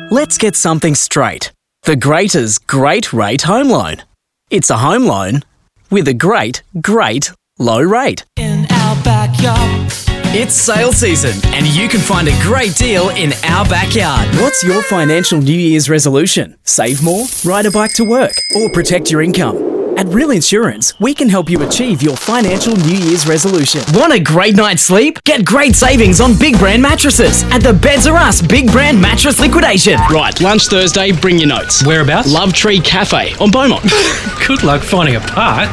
Let's get something straight. The Greaters Great Rate Home Loan. It's a home loan with a great low rate. In our backyard. It's sale season and you can find a great deal in our backyard. What's your financial New Year's resolution? Save more, ride a bike to work, or protect your income? At Real Insurance, we can help you achieve your financial New Year's resolution. Want a great night's sleep? Get great savings on Big Brand mattresses at the Beds R Us Big Brand Mattress Liquidation. Right, lunch Thursday, bring your notes. Whereabouts? Love Tree Cafe on Beaumont. Good luck finding a park.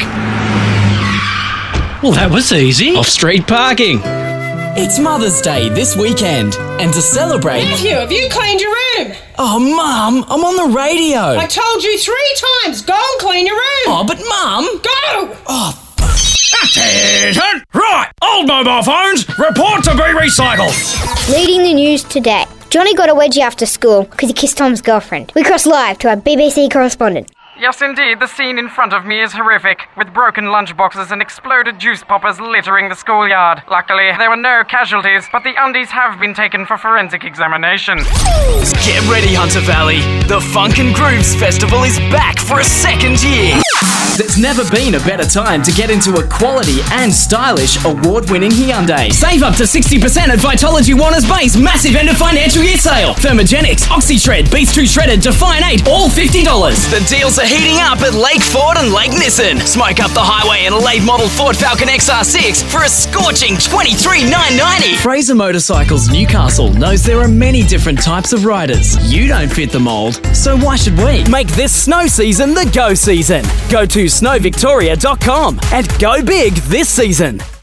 Well, that was easy. Off-street parking. It's Mother's Day this weekend, and to celebrate... Matthew, have you cleaned your room? Oh, Mum, I'm on the radio. I told you 3 times, go and clean your room. Oh, but Mum... Go! Oh, Attention! Right, old mobile phones, report to be recycled. Leading the news today. Johnny got a wedgie after school because he kissed Tom's girlfriend. We cross live to our BBC correspondent. Yes, indeed, the scene in front of me is horrific, with broken lunchboxes and exploded juice poppers littering the schoolyard. Luckily, there were no casualties, but the undies have been taken for forensic examination. get ready, Hunter Valley. The Funk and Grooves Festival is back for a 2nd year. There's never been a better time to get into a quality and stylish award-winning Hyundai. Save up to 60% at Vitology Warner's Base massive end of financial year sale. Thermogenics, OxyShred, Beats 2 Shredded, Define 8, all $50. The deals are heating up at Lake Ford and Lake Nissan. Smoke up the highway in a late model Ford Falcon XR6 for a scorching $23,990. Fraser Motorcycles Newcastle knows there are many different types of riders. You don't fit the mould, so why should we? Make this snow season the go season. Go to snowvictoria.com and go big this season.